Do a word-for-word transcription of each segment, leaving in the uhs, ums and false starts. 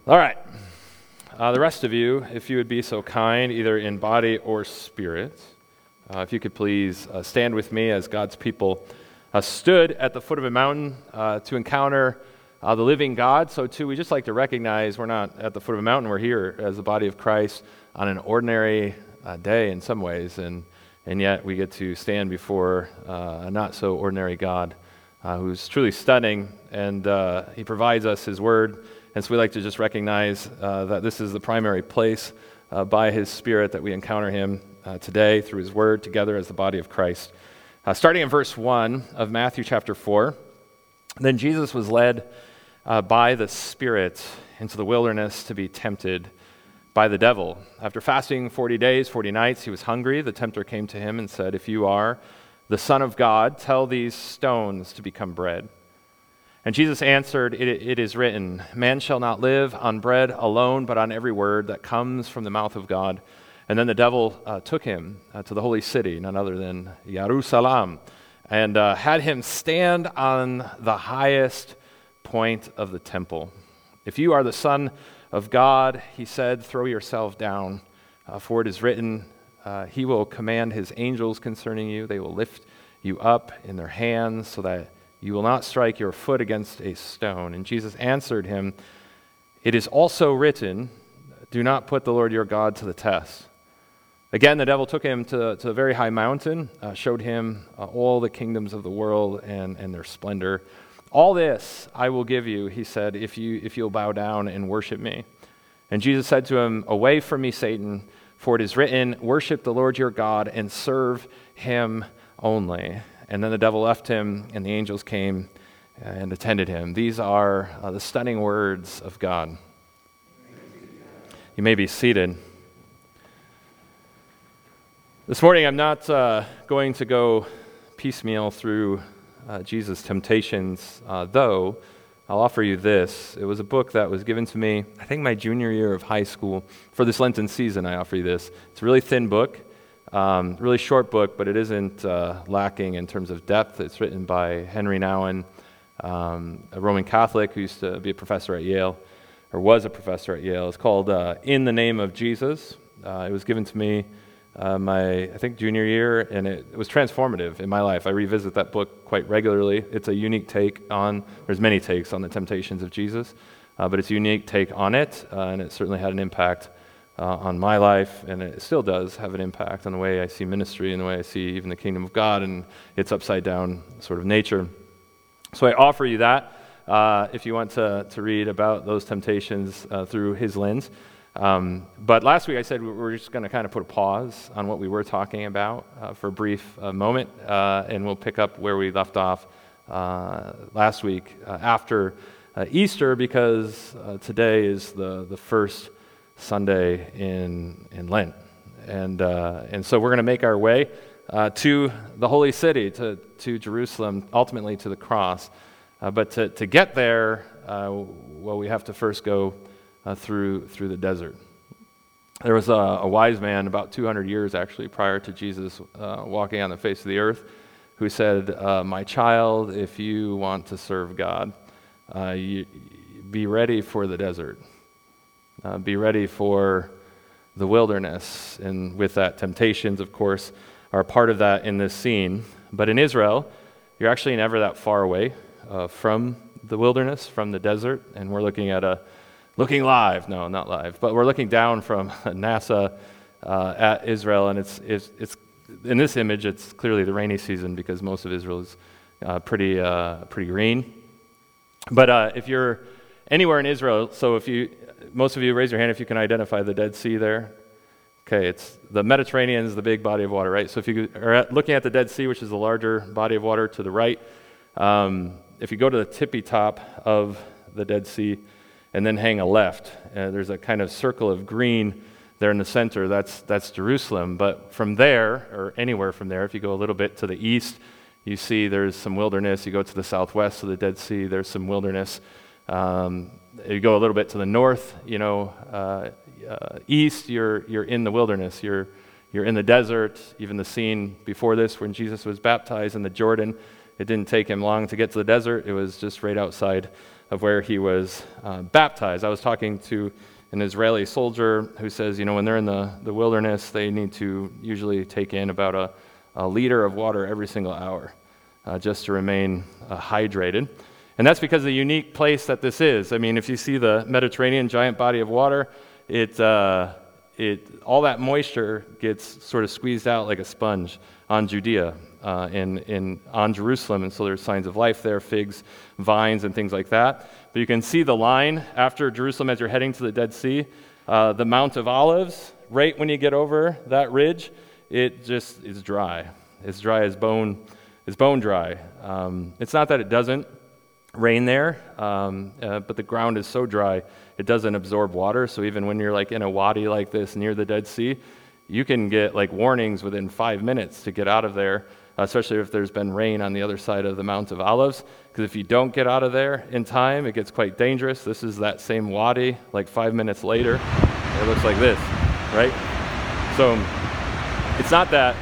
All right. Uh, the rest of you, if you would be so kind, either in body or spirit, uh, if you could please uh, stand with me as God's people uh, stood at the foot of a mountain uh, to encounter uh, the living God. So too, we just like to recognize we're not at the foot of a mountain. We're here as the body of Christ on an ordinary uh, day in some ways, and and yet we get to stand before uh, a not so ordinary God uh, who's truly stunning, and uh, He provides us His Word. And so we like to just recognize uh, that this is the primary place uh, by His Spirit that we encounter Him uh, today through His Word together as the body of Christ. Uh, starting in verse one of Matthew chapter four, then Jesus was led uh, by the Spirit into the wilderness to be tempted by the devil. After fasting forty days, forty nights, He was hungry. The tempter came to Him and said, "If you are the Son of God, tell these stones to become bread." And Jesus answered, it, it is written, man shall not live on bread alone, but on every word that comes from the mouth of God. And then the devil uh, took him uh, to the holy city, none other than Jerusalem, and uh, had him stand on the highest point of the temple. If you are the Son of God, he said, throw yourself down, uh, for it is written, uh, he will command his angels concerning you. They will lift you up in their hands so that you will not strike your foot against a stone. And Jesus answered him, it is also written, do not put the Lord your God to the test. Again, the devil took him to, to a very high mountain, uh, showed him uh, all the kingdoms of the world and, and their splendor. All this I will give you, he said, if, you, if you'll bow down and worship me. And Jesus said to him, away from me, Satan, for it is written, worship the Lord your God and serve him only. And then the devil left him, and the angels came and attended him. These are uh, the stunning words of God. You may be seated. This morning, I'm not uh, going to go piecemeal through uh, Jesus' temptations, uh, though I'll offer you this. It was a book that was given to me, I think my junior year of high school. For this Lenten season, I offer you this. It's a really thin book. Um, really short book, but it isn't uh, lacking in terms of depth. It's written by Henry Nouwen, um, a Roman Catholic who used to be a professor at Yale, or was a professor at Yale. It's called uh, In the Name of Jesus. Uh, it was given to me uh, my, I think, junior year, and it, it was transformative in my life. I revisit that book quite regularly. It's a unique take on, there's many takes on the temptations of Jesus, uh, but it's a unique take on it, uh, and it certainly had an impact Uh, on my life, and it still does have an impact on the way I see ministry and the way I see even the kingdom of God and its upside down sort of nature. So I offer you that uh, if you want to, to read about those temptations uh, through his lens. Um, but last week I said we we're just going to kind of put a pause on what we were talking about uh, for a brief uh, moment, uh, and we'll pick up where we left off uh, last week uh, after uh, Easter, because uh, today is the, the first Sunday in in Lent, and uh, and so we're going to make our way uh, to the holy city, to to Jerusalem, ultimately to the cross. Uh, but to to get there, uh, well, we have to first go uh, through through the desert. There was a, a wise man about two hundred years actually prior to Jesus uh, walking on the face of the earth, who said, uh, "My child, if you want to serve God, uh, you, be ready for the desert." Uh, be ready for the wilderness, and with that, temptations, of course, are a part of that in this scene. But in Israel, you're actually never that far away uh, from the wilderness, from the desert, and we're looking at a, looking live, no, not live, but we're looking down from NASA uh, at Israel, and it's, it's, it's, in this image, it's clearly the rainy season because most of Israel is uh, pretty, uh, pretty green. But uh, if you're anywhere in Israel, so if you, most of you raise your hand if you can identify the Dead Sea there. Okay, it's the Mediterranean is the big body of water, right? So if you are at, looking at the Dead Sea, which is the larger body of water to the right, um, if you go to the tippy top of the Dead Sea and then hang a left, uh, there's a kind of circle of green there in the center. That's that's Jerusalem. But from there, or anywhere from there, if you go a little bit to the east, you see there's some wilderness. You go to the southwest of the Dead Sea, there's some wilderness. Um, you go a little bit to the north, you know, uh, uh, east, you're you're in the wilderness. You're you're in the desert. Even the scene before this, when Jesus was baptized in the Jordan, it didn't take him long to get to the desert. It was just right outside of where he was uh, baptized. I was talking to an Israeli soldier who says, you know, when they're in the, the wilderness, they need to usually take in about a, a liter of water every single hour uh, just to remain uh, hydrated. And that's because of the unique place that this is. I mean, if you see the Mediterranean giant body of water, it, uh, it all that moisture gets sort of squeezed out like a sponge on Judea uh, and, and on Jerusalem, and so there's signs of life there, figs, vines, and things like that. But you can see the line after Jerusalem as you're heading to the Dead Sea. Uh, the Mount of Olives, right when you get over that ridge, it just is dry. It's dry as bone, it's bone dry. Um, it's not that it doesn't rain there, um, uh, but the ground is so dry, it doesn't absorb water. So even when you're like in a wadi like this near the Dead Sea, you can get like warnings within five minutes to get out of there, especially if there's been rain on the other side of the Mount of Olives, because if you don't get out of there in time, it gets quite dangerous. This is that same wadi, like five minutes later, it looks like this, right? So it's not that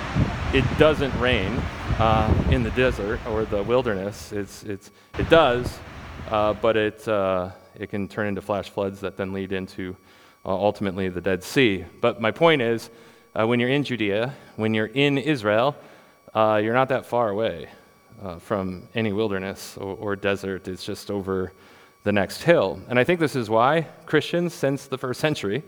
it doesn't rain uh, in the desert or the wilderness. It's it's it does, uh, but it uh, it can turn into flash floods that then lead into uh, ultimately the Dead Sea. But my point is, uh, when you're in Judea, when you're in Israel, uh, you're not that far away uh, from any wilderness or, or desert. It's just over the next hill. And I think this is why Christians, since the first century,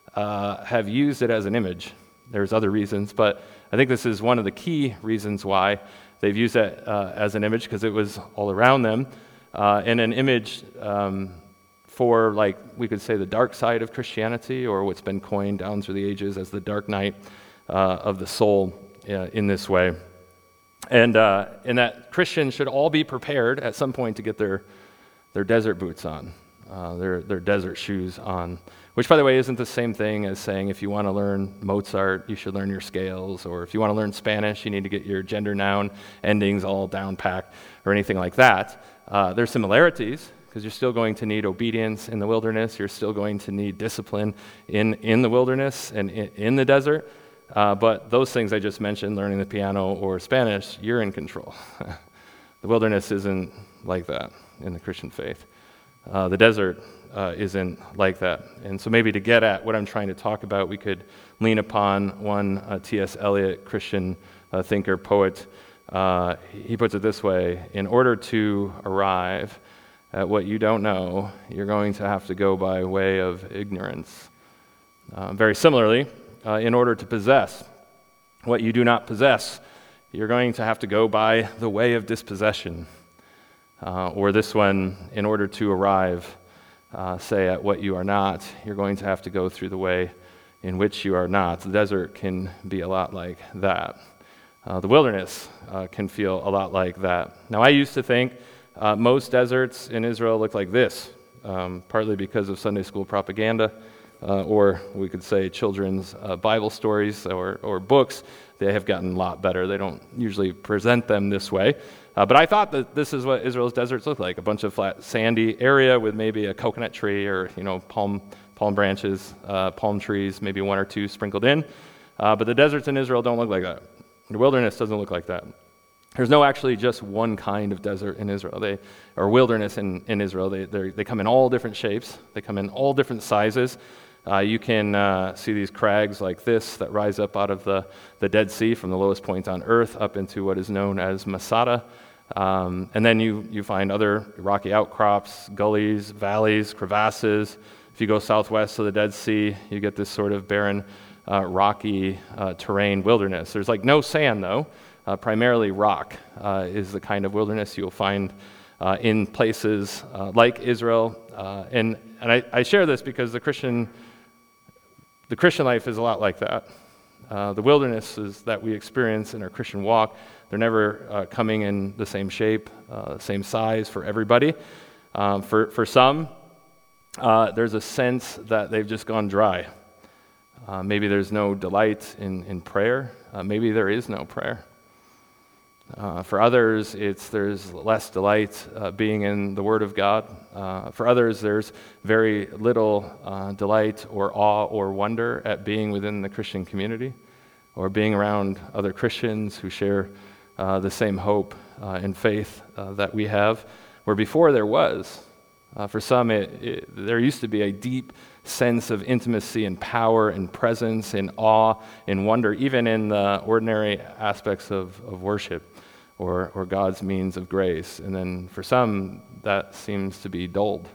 uh, have used it as an image. There's other reasons, but I think this is one of the key reasons why they've used it uh, as an image, because it was all around them, uh, and an image um, for, like, we could say the dark side of Christianity, or what's been coined down through the ages as the dark night uh, of the soul uh, in this way. And, uh, and that Christians should all be prepared at some point to get their, their desert boots on, uh, their, their desert shoes on. Which, by the way, isn't the same thing as saying if you want to learn Mozart, you should learn your scales, or if you want to learn Spanish, you need to get your gender noun endings all down packed, or anything like that. Uh, there's similarities, because you're still going to need obedience in the wilderness, you're still going to need discipline in, in the wilderness and in, in the desert, uh, but those things I just mentioned, learning the piano or Spanish, you're in control. The wilderness isn't like that in the Christian faith. Uh, the desert uh, isn't like that. And so maybe to get at what I'm trying to talk about, we could lean upon one uh, T S Eliot, Christian uh, thinker, poet. Uh, he puts it this way: in order to arrive at what you don't know, you're going to have to go by way of ignorance. Uh, very similarly, uh, in order to possess what you do not possess, you're going to have to go by the way of dispossession. Uh, or this one, in order to arrive, uh, say, at what you are not, you're going to have to go through the way in which you are not. The desert can be a lot like that. Uh, the wilderness uh, can feel a lot like that. Now, I used to think uh, most deserts in Israel look like this, um, partly because of Sunday school propaganda, uh, or we could say children's uh, Bible stories or, or books. They have gotten a lot better. They don't usually present them this way. Uh, but I thought that this is what Israel's deserts look like: a bunch of flat, sandy area with maybe a coconut tree or, you know, palm palm branches, uh, palm trees, maybe one or two sprinkled in. Uh, but the deserts in Israel don't look like that. The wilderness doesn't look like that. There's no actually just one kind of desert in Israel, they or wilderness in, in Israel. They they come in all different shapes. They come in all different sizes. Uh, you can uh, see these crags like this that rise up out of the, the Dead Sea from the lowest point on earth up into what is known as Masada. Um, and then you, you find other rocky outcrops, gullies, valleys, crevasses. If you go southwest of the Dead Sea, you get this sort of barren, uh, rocky uh, terrain wilderness. There's like no sand, though. Uh, primarily rock uh, is the kind of wilderness you'll find uh, in places uh, like Israel. Uh, and and I, I share this because the Christian the Christian life is a lot like that. Uh, the wildernesses that we experience in our Christian walk, they're never uh, coming in the same shape, uh, same size for everybody. Um, for, for some, uh, there's a sense that they've just gone dry. Uh, maybe there's no delight in, in prayer. Uh, maybe there is no prayer. Uh, for others, it's there's less delight uh, being in the Word of God. Uh, for others, there's very little uh, delight or awe or wonder at being within the Christian community or being around other Christians who share uh, the same hope uh, and faith uh, that we have, where before there was Uh, for some, it, it, there used to be a deep sense of intimacy and power and presence and awe and wonder, even in the ordinary aspects of, of worship or, or God's means of grace. And then for some, that seems to be dulled.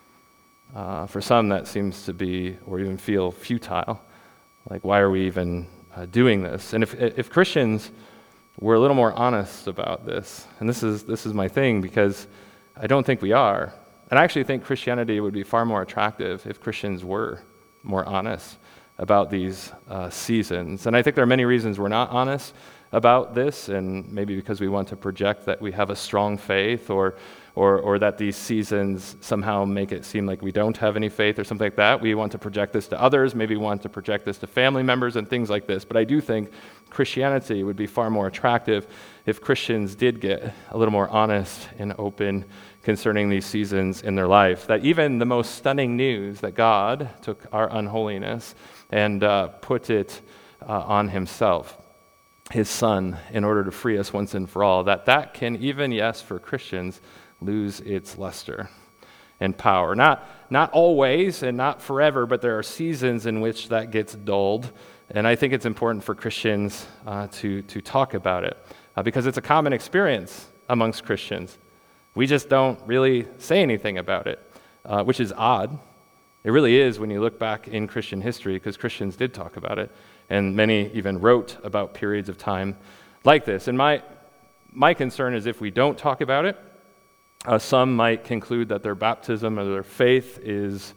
Uh, for some, that seems to be, or even feel futile. Like, why are we even uh, doing this? And if if Christians were a little more honest about this, and this is this is my thing, because I don't think we are. And I actually think Christianity would be far more attractive if Christians were more honest about these uh, seasons. And I think there are many reasons we're not honest about this, and maybe because we want to project that we have a strong faith, or or or that these seasons somehow make it seem like we don't have any faith or something like that. We want to project this to others, maybe want to project this to family members and things like this. But I do think Christianity would be far more attractive if Christians did get a little more honest and open concerning these seasons in their life. That even the most stunning news, that God took our unholiness and uh, put it uh, on himself, his son, in order to free us once and for all, that that can even, yes, for Christians, lose its luster and power. Not, not always and not forever, but there are seasons in which that gets dulled. And I think it's important for Christians uh, to, to talk about it uh, because it's a common experience amongst Christians. We just don't really say anything about it, uh, which is odd. It really is when you look back in Christian history, because Christians did talk about it, and many even wrote about periods of time like this. And my my concern is if we don't talk about it, uh, some might conclude that their baptism or their faith is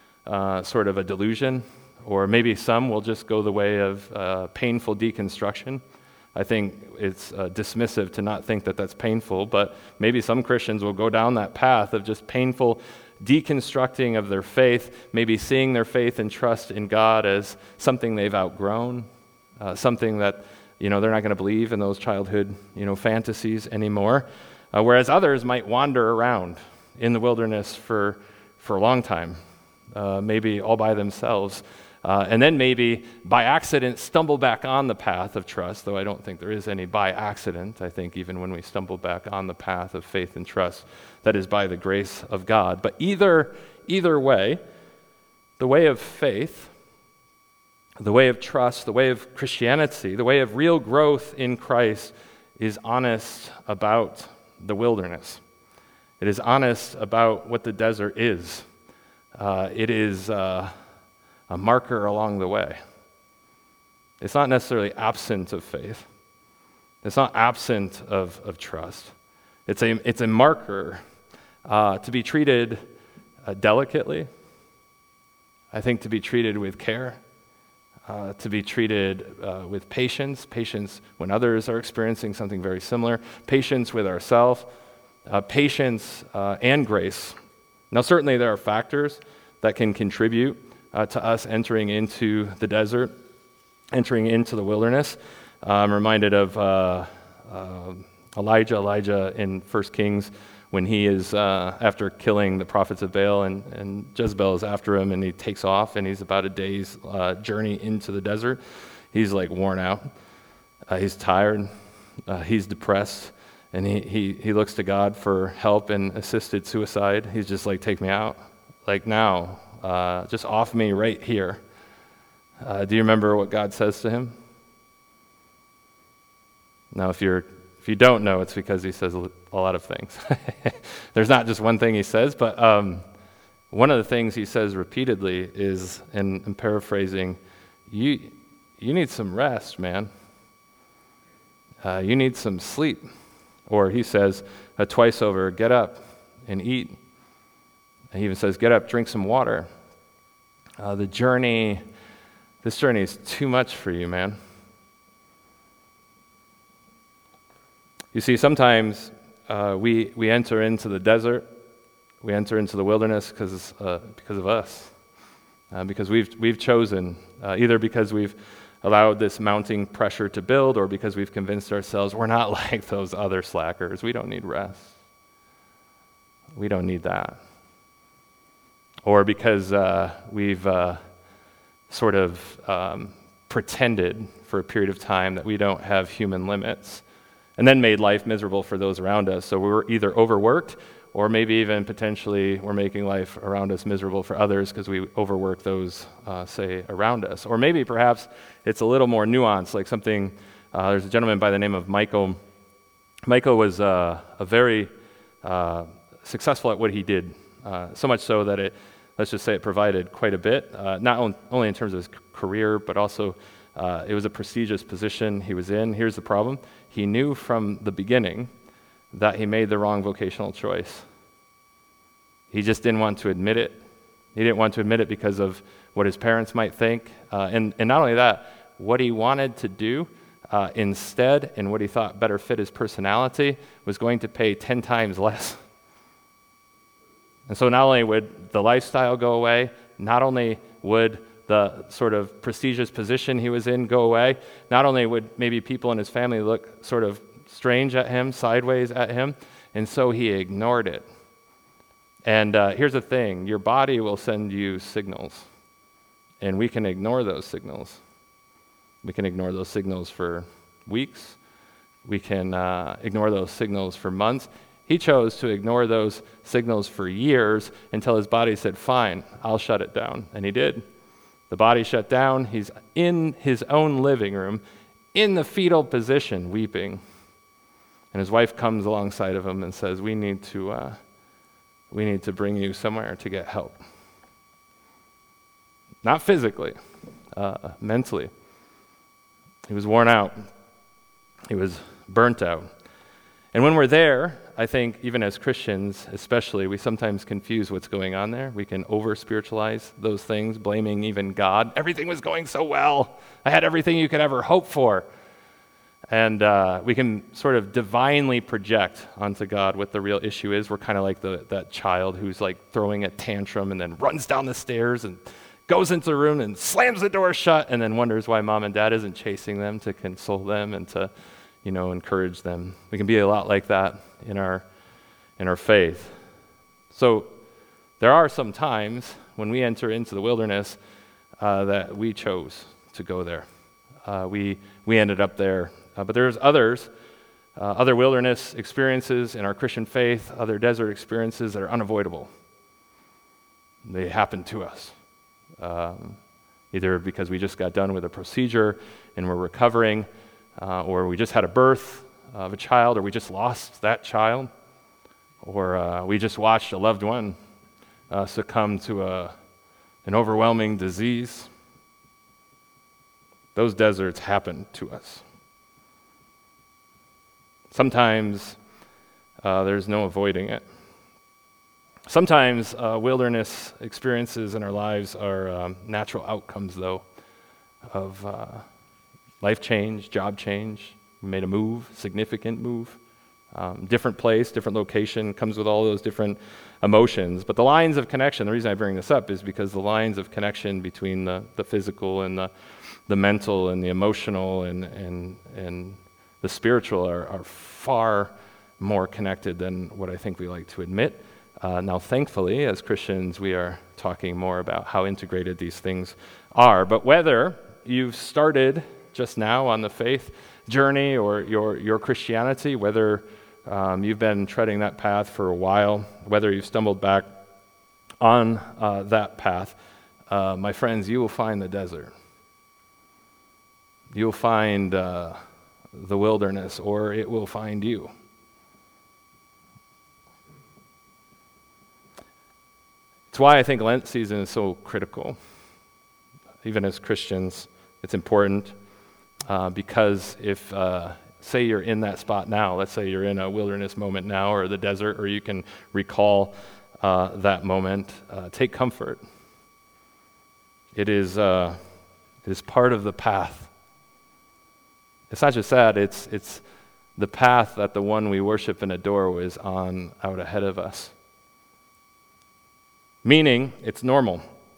uh, sort of a delusion, or maybe some will just go the way of uh, painful deconstruction. I think it's uh, dismissive to not think that that's painful, but maybe some Christians will go down that path of just painful deconstructing of their faith, maybe seeing their faith and trust in God as something they've outgrown, uh, something that, you know, they're not going to believe in those childhood, you know, fantasies anymore. Uh, whereas others might wander around in the wilderness for for a long time, uh, maybe all by themselves. Uh, and then maybe by accident stumble back on the path of trust, though I don't think there is any by accident. I think even when we stumble back on the path of faith and trust, that is by the grace of God. But either, either way, the way of faith, the way of trust, the way of Christianity, the way of real growth in Christ is honest about the wilderness. It is honest about what the desert is. Uh, it is... Uh, a marker along the way. It's not necessarily absent of faith. It's not absent of, of trust. It's a, it's a marker uh, to be treated uh, delicately, I think to be treated with care, uh, to be treated uh, with patience, patience when others are experiencing something very similar, patience with ourselves, uh, patience uh, and grace. Now certainly there are factors that can contribute Uh, to us entering into the desert, entering into the wilderness. Uh, I'm reminded of uh, uh, Elijah, Elijah in First Kings, when he is, uh, after killing the prophets of Baal, and, and Jezebel is after him, and he takes off, and he's about a day's uh, journey into the desert. He's like worn out. Uh, he's tired. Uh, he's depressed. And he, he, he looks to God for help and assisted suicide. He's just like, take me out. Like now. Uh, just off me right here. Uh, do you remember what God says to him? Now, if you're if you don't know, it's because he says a lot of things. There's not just one thing he says, but um, one of the things he says repeatedly is, and I'm paraphrasing, you you need some rest, man. Uh, you need some sleep. Or he says uh, twice over, get up and eat. He even says, get up, drink some water. Uh, the journey, this journey is too much for you, man. You see, sometimes uh, we we enter into the desert, we enter into the wilderness because uh, because of us, uh, because we've we've chosen, uh, either because we've allowed this mounting pressure to build, or because we've convinced ourselves we're not like those other slackers. We don't need rest. We don't need that. Or because uh, we've uh, sort of um, pretended for a period of time that we don't have human limits, and then made life miserable for those around us. So we were either overworked, or maybe even potentially we're making life around us miserable for others because we overwork those, uh, say, around us. Or maybe perhaps it's a little more nuanced, like something, uh, there's a gentleman by the name of Michael. Michael was uh, a very uh, successful at what he did, uh, so much so that it, let's just say it provided quite a bit, uh, not on, only in terms of his c- career, but also uh, it was a prestigious position he was in. Here's the problem. He knew from the beginning that he made the wrong vocational choice. He just didn't want to admit it. He didn't want to admit it because of what his parents might think. Uh, and, and not only that, what he wanted to do uh, instead, and what he thought better fit his personality, was going to pay ten times less. And so not only would the lifestyle go away, not only would the sort of prestigious position he was in go away, not only would maybe people in his family look sort of strange at him, sideways at him, and so he ignored it. And uh, here's the thing, your body will send you signals, and we can ignore those signals. We can ignore those signals for weeks. We can uh, ignore those signals for months. He chose to ignore those signals for years until his body said, fine, I'll shut it down. And he did. The body shut down. He's in his own living room, in the fetal position, weeping. And his wife comes alongside of him and says, we need to, uh, we need to bring you somewhere to get help. Not physically, uh, mentally. He was worn out. He was burnt out. And when we're there, I think even as Christians especially, we sometimes confuse what's going on there. We can over-spiritualize those things, blaming even God. Everything was going so well. I had everything you could ever hope for. And uh, we can sort of divinely project onto God what the real issue is. We're kind of like the, that child who's like throwing a tantrum and then runs down the stairs and goes into the room and slams the door shut and then wonders why mom and dad isn't chasing them to console them and to, you know, encourage them. We can be a lot like that in our in our faith. So there are some times when we enter into the wilderness uh, that we chose to go there. Uh, we we ended up there. Uh, but there's others, uh, other wilderness experiences in our Christian faith, other desert experiences that are unavoidable. They happen to us, um, either because we just got done with a procedure and we're recovering, uh, or we just had a birth of a child, or we just lost that child, or uh, we just watched a loved one uh, succumb to a, an overwhelming disease. Those deserts happen to us. Sometimes uh, there's no avoiding it. Sometimes uh, wilderness experiences in our lives are um, natural outcomes, though, of uh, life change, job change. We made a move, significant move. Um, different place, different location, comes with all those different emotions. But the lines of connection, the reason I bring this up is because the lines of connection between the, the physical and the, the mental and the emotional and, and, and the spiritual are, are far more connected than what I think we like to admit. Uh, now, thankfully, as Christians, we are talking more about how integrated these things are. But whether you've started just now on the faith journey or your, your Christianity, whether um, you've been treading that path for a while, whether you've stumbled back on uh, that path, uh, my friends, you will find the desert. You'll find uh, the wilderness, or it will find you. It's why I think Lent season is so critical. Even as Christians, it's important uh, because if, uh, say you're in that spot now, let's say you're in a wilderness moment now or the desert, or you can recall uh, that moment, uh, take comfort. It is, uh, it is part of the path. It's not just that, it's, it's the path that the one we worship and adore was on out ahead of us. Meaning, it's normal,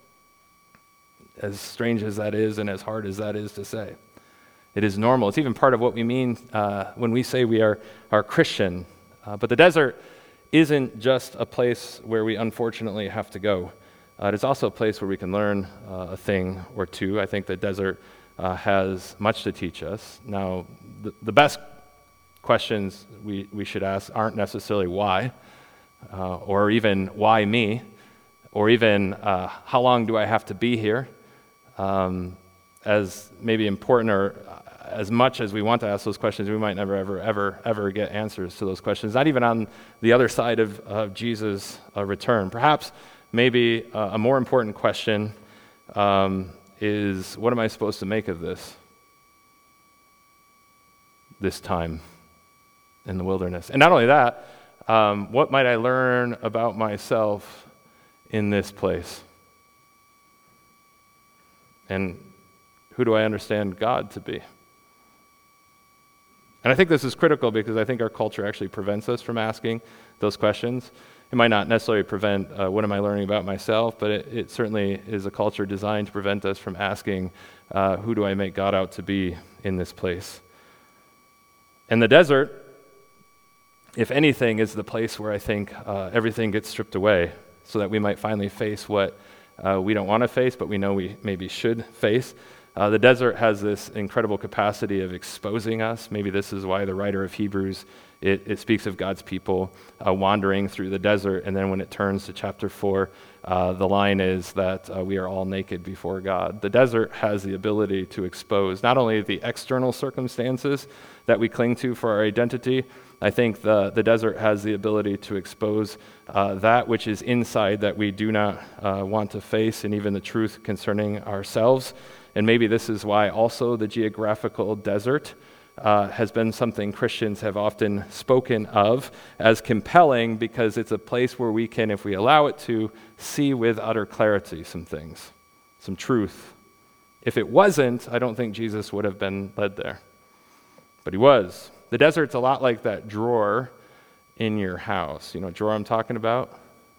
as strange as that is and as hard as that is to say. It is normal. It's even part of what we mean uh, when we say we are, are Christian. Uh, but the desert isn't just a place where we unfortunately have to go. Uh, it is also a place where we can learn uh, a thing or two. I think the desert uh, has much to teach us. Now, the, the best questions we, we should ask aren't necessarily why. uh, or even why me, or even uh, how long do I have to be here, um, as maybe important or as much as we want to ask those questions, we might never, ever, ever, ever get answers to those questions, not even on the other side of, of Jesus' uh, return. Perhaps maybe uh, a more important question um, is, what am I supposed to make of this? This time in the wilderness. And not only that, um, what might I learn about myself in this place? And who do I understand God to be? And I think this is critical because I think our culture actually prevents us from asking those questions. It might not necessarily prevent uh, what am I learning about myself, but it, it certainly is a culture designed to prevent us from asking uh, who do I make God out to be in this place? And the desert, if anything, is the place where I think uh, everything gets stripped away so that we might finally face what uh, we don't want to face, but we know we maybe should face. Uh, the desert has this incredible capacity of exposing us. Maybe this is why the writer of Hebrews, it, it speaks of God's people uh, wandering through the desert, and then when it turns to chapter four, uh, the line is that uh, we are all naked before God. The desert has the ability to expose not only the external circumstances that we cling to for our identity. I think the, the desert has the ability to expose uh, that which is inside that we do not uh, want to face, and even the truth concerning ourselves. And maybe this is why also the geographical desert uh, has been something Christians have often spoken of as compelling, because it's a place where we can, if we allow it to, see with utter clarity some things, some truth. If it wasn't, I don't think Jesus would have been led there. But he was. The desert's a lot like that drawer in your house. You know what drawer I'm talking about?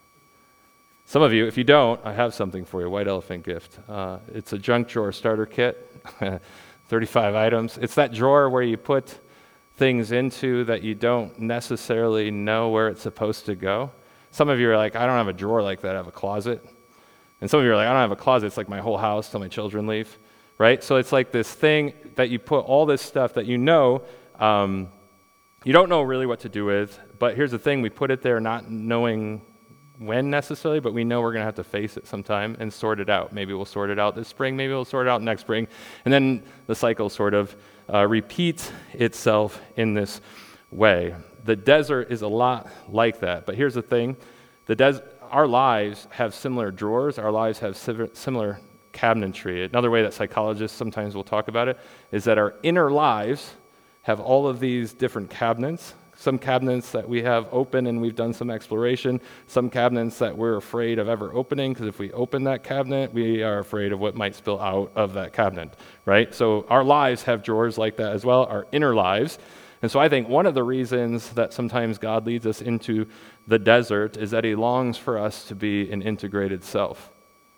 Some of you, if you don't, I have something for you, White Elephant gift. Uh, it's a junk drawer starter kit, thirty-five items. It's that drawer where you put things into that you don't necessarily know where it's supposed to go. Some of you are like, I don't have a drawer like that, I have a closet. And some of you are like, I don't have a closet, it's like my whole house till my children leave, right? So it's like this thing that you put all this stuff that you know, um, you don't know really what to do with, but here's the thing, we put it there not knowing when necessarily, but we know we're going to have to face it sometime and sort it out. Maybe we'll sort it out this spring, maybe we'll sort it out next spring, and then the cycle sort of uh, repeats itself in this way. The desert is a lot like that, but here's the thing, the des- our lives have similar drawers, our lives have similar cabinetry. Another way that psychologists sometimes will talk about it is that our inner lives have all of these different cabinets. Some cabinets that we have open and we've done some exploration. Some cabinets that we're afraid of ever opening, because if we open that cabinet, we are afraid of what might spill out of that cabinet, right? So our lives have drawers like that as well, our inner lives. And so I think one of the reasons that sometimes God leads us into the desert is that he longs for us to be an integrated self.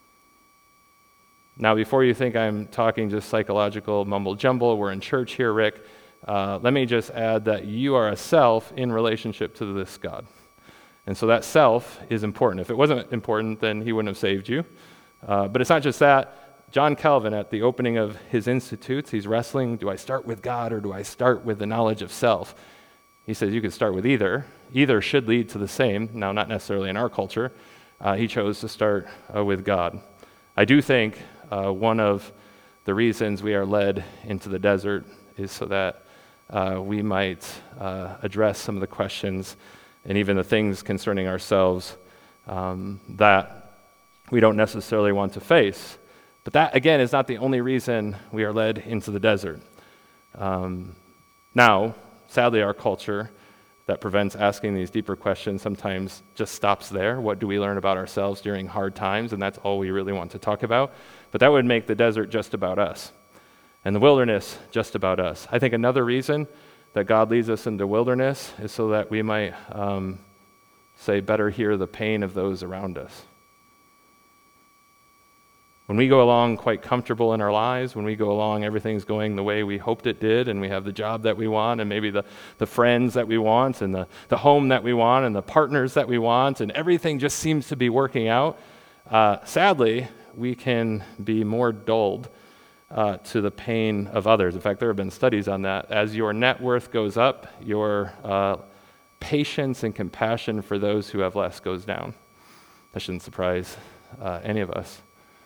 Now, before you think I'm talking just psychological mumble jumble, we're in church here, Rick. Uh, let me just add that you are a self in relationship to this God. And so that self is important. If it wasn't important, then he wouldn't have saved you. Uh, but it's not just that. John Calvin, at the opening of his institutes, he's wrestling, do I start with God or do I start with the knowledge of self? He says you could start with either. Either should lead to the same. Now, not necessarily in our culture. Uh, he chose to start uh, with God. I do think uh, one of the reasons we are led into the desert is so that Uh, we might uh, address some of the questions and even the things concerning ourselves um, that we don't necessarily want to face. But that, again, is not the only reason we are led into the desert. Um, now, sadly, our culture that prevents asking these deeper questions sometimes just stops there. What do we learn about ourselves during hard times? And that's all we really want to talk about. But that would make the desert just about us. And the wilderness, just about us. I think another reason that God leads us into wilderness is so that we might, um, say, better hear the pain of those around us. When we go along quite comfortable in our lives, when we go along everything's going the way we hoped it did, and we have the job that we want, and maybe the, the friends that we want, and the, the home that we want, and the partners that we want, and everything just seems to be working out, uh, sadly, we can be more dulled Uh, to the pain of others. In fact, there have been studies on that. As your net worth goes up, your uh, patience and compassion for those who have less goes down. That shouldn't surprise uh, any of us.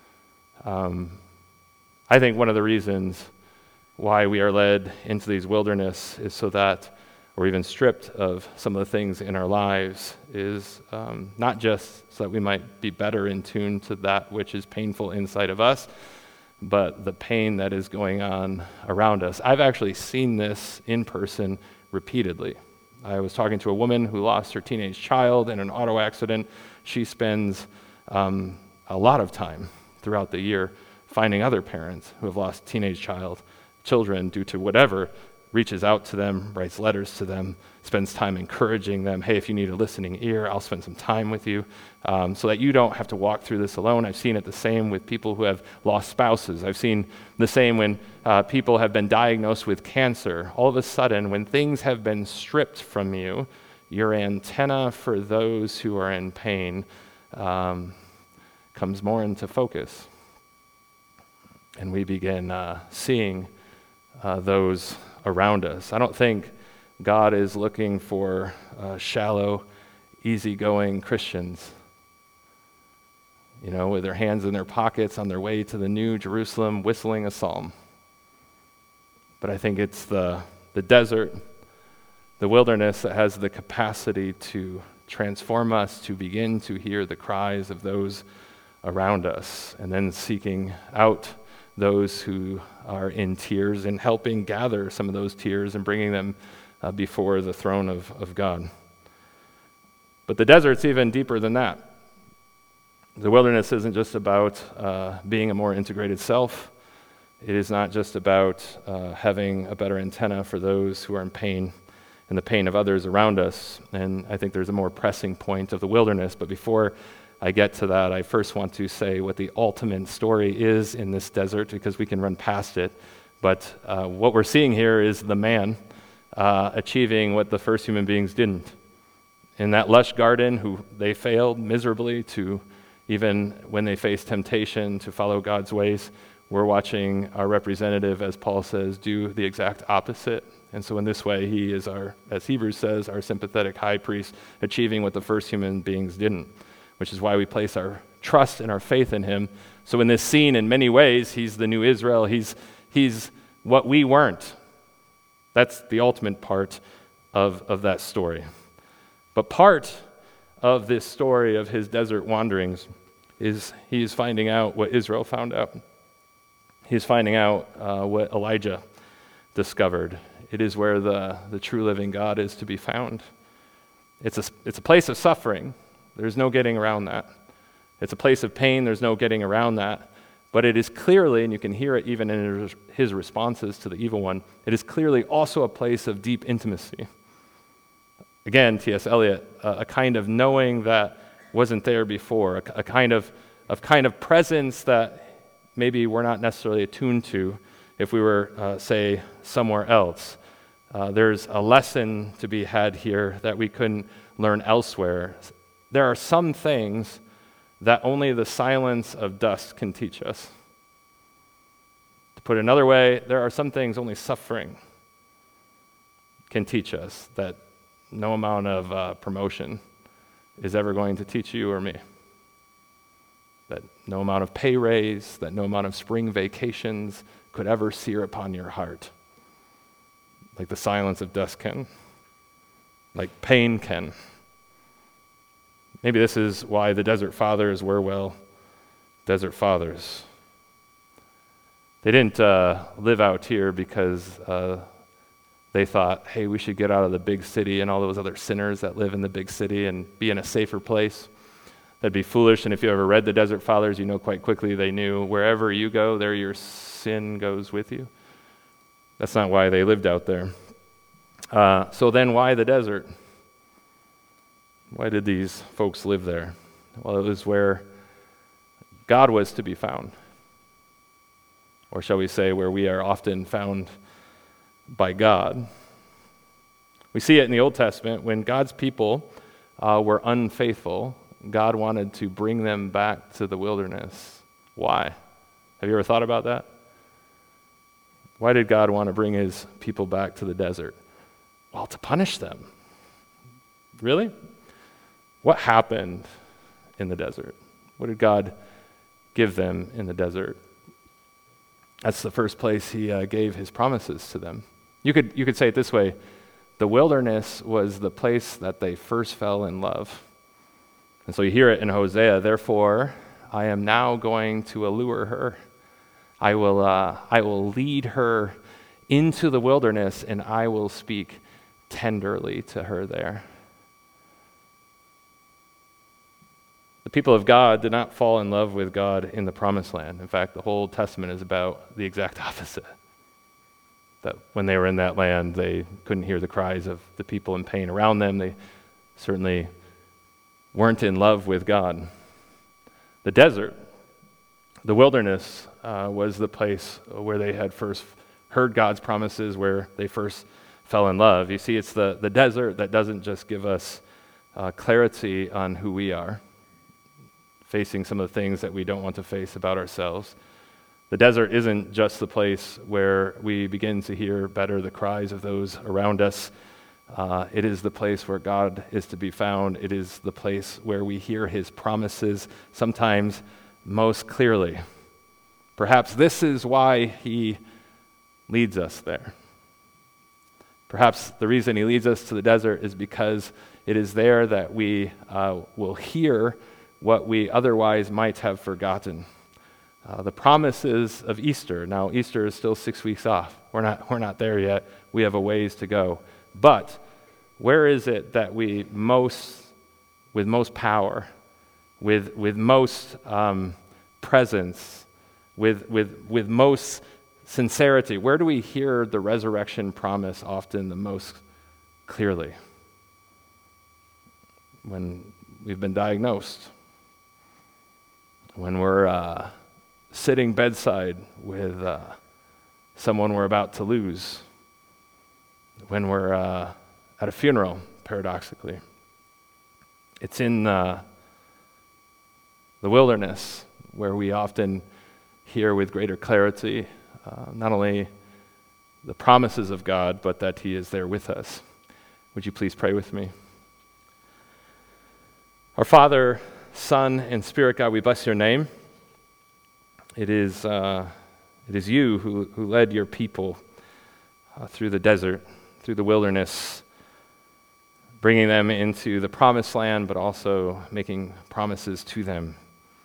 Um, I think one of the reasons why we are led into these wilderness is so that we're even stripped of some of the things in our lives is um, not just so that we might be better in tune to that which is painful inside of us, but the pain that is going on around us. I've actually seen this in person repeatedly. I was talking to a woman who lost her teenage child in an auto accident. She spends um, a lot of time throughout the year finding other parents who have lost teenage child, children due to whatever, reaches out to them, writes letters to them, spends time encouraging them. Hey, if you need a listening ear, I'll spend some time with you, um, so that you don't have to walk through this alone. I've seen it the same with people who have lost spouses. I've seen the same when uh, people have been diagnosed with cancer. All of a sudden, when things have been stripped from you, your antenna for those who are in pain um, comes more into focus. And we begin uh, seeing uh, those around us. I don't think God is looking for uh, shallow, easygoing Christians, you know, with their hands in their pockets on their way to the New Jerusalem whistling a psalm. But I think it's the, the desert, the wilderness that has the capacity to transform us, to begin to hear the cries of those around us, and then seeking out those who are in tears and helping gather some of those tears and bringing them uh, before the throne of, of God. But the desert's even deeper than that. The wilderness isn't just about uh, being a more integrated self. It is not just about uh, having a better antenna for those who are in pain and the pain of others around us. And I think there's a more pressing point of the wilderness. But before I get to that, I first want to say what the ultimate story is in this desert, because we can run past it. But uh, what we're seeing here is the man uh, achieving what the first human beings didn't. In that lush garden, who they failed miserably to, even when they faced temptation, to follow God's ways, we're watching our representative, as Paul says, do the exact opposite. And so in this way, he is our, as Hebrews says, our sympathetic high priest, achieving what the first human beings didn't, which is why we place our trust and our faith in him. So in this scene, in many ways, he's the new Israel. He's, he's what we weren't. That's the ultimate part of, of that story. But part of this story of his desert wanderings is he's finding out what Israel found out. He's finding out uh, what Elijah discovered. It is where the, the true living God is to be found. It's a, it's a place of suffering. There's no getting around that. It's a place of pain. There's no getting around that. But it is clearly, and you can hear it even in his responses to the evil one, it is clearly also a place of deep intimacy. Again, T S Eliot, uh, a kind of knowing that wasn't there before, a, a kind of, of kind of presence that maybe we're not necessarily attuned to if we were, uh, say, somewhere else. Uh, there's a lesson to be had here that we couldn't learn elsewhere. There are some things that only the silence of dusk can teach us. To put it another way, there are some things only suffering can teach us that no amount of uh, promotion is ever going to teach you or me. That no amount of pay raise, that no amount of spring vacations could ever sear upon your heart, like the silence of dusk can, like pain can. Maybe this is why the desert fathers were, well, desert fathers. They didn't uh, live out here because uh, they thought, hey, we should get out of the big city and all those other sinners that live in the big city and be in a safer place. That'd be foolish, and if you ever read the Desert Fathers, you know quite quickly they knew wherever you go, there your sin goes with you. That's not why they lived out there. Uh, so then why the desert? Why did these folks live there? Well, it was where God was to be found. Or shall we say, where we are often found by God. We see it in the Old Testament when God's people uh, were unfaithful. God wanted to bring them back to the wilderness. Why? Have you ever thought about that? Why did God want to bring his people back to the desert? Well, to punish them. Really? What happened in the desert? What did God give them in the desert? That's the first place he uh, gave his promises to them. You could, you could say it this way: the wilderness was the place that they first fell in love. And so you hear it in Hosea, therefore, I am now going to allure her. I will, uh, I will lead her into the wilderness, and I will speak tenderly to her there. The people of God did not fall in love with God in the promised land. In fact, the whole Old Testament is about the exact opposite. That when they were in that land, they couldn't hear the cries of the people in pain around them. They certainly weren't in love with God. The desert, the wilderness, uh, was the place where they had first heard God's promises, where they first fell in love. You see, it's the, the desert that doesn't just give us uh, clarity on who we are, facing some of the things that we don't want to face about ourselves. The desert isn't just the place where we begin to hear better the cries of those around us. Uh, it is the place where God is to be found. It is the place where we hear his promises, sometimes most clearly. Perhaps this is why he leads us there. Perhaps the reason he leads us to the desert is because it is there that we uh, will hear what we otherwise might have forgotten. Uh, the promises of Easter. Now, Easter is still six weeks off. We're not, we're not there yet. We have a ways to go. But where is it that we most, with most power, with with most um, presence, with with with most sincerity, where do we hear the resurrection promise often the most clearly? When we've been diagnosed, when we're uh, sitting bedside with uh, someone we're about to lose, when we're uh, at a funeral, paradoxically. It's in uh, the wilderness where we often hear with greater clarity uh, not only the promises of God, but that he is there with us. Would you please pray with me? Our Father, Son, and Spirit, God, we bless your name. It is uh, it is you who, who led your people uh, through the desert, through the wilderness, bringing them into the promised land, but also making promises to them.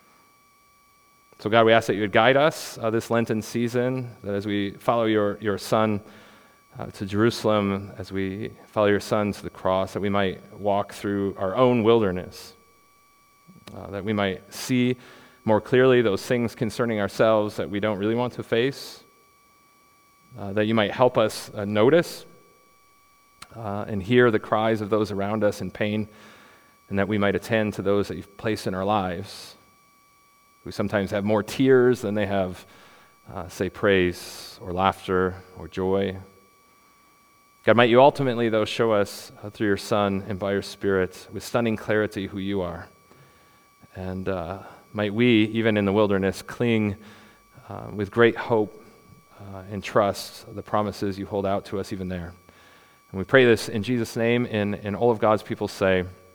So God, we ask that you would guide us uh, this Lenten season, that as we follow your, your Son uh, to Jerusalem, as we follow your Son to the cross, that we might walk through our own wilderness, uh, that we might see more clearly those things concerning ourselves that we don't really want to face, uh, that you might help us uh, notice uh, and hear the cries of those around us in pain, and that we might attend to those that you've placed in our lives, who sometimes have more tears than they have, uh, say, praise or laughter or joy. God, might you ultimately, though, show us uh, through your Son and by your Spirit with stunning clarity who you are. And uh, might we, even in the wilderness, cling uh, with great hope uh, and trust the promises you hold out to us even there. And we pray this in Jesus' name, and, and all of God's people say,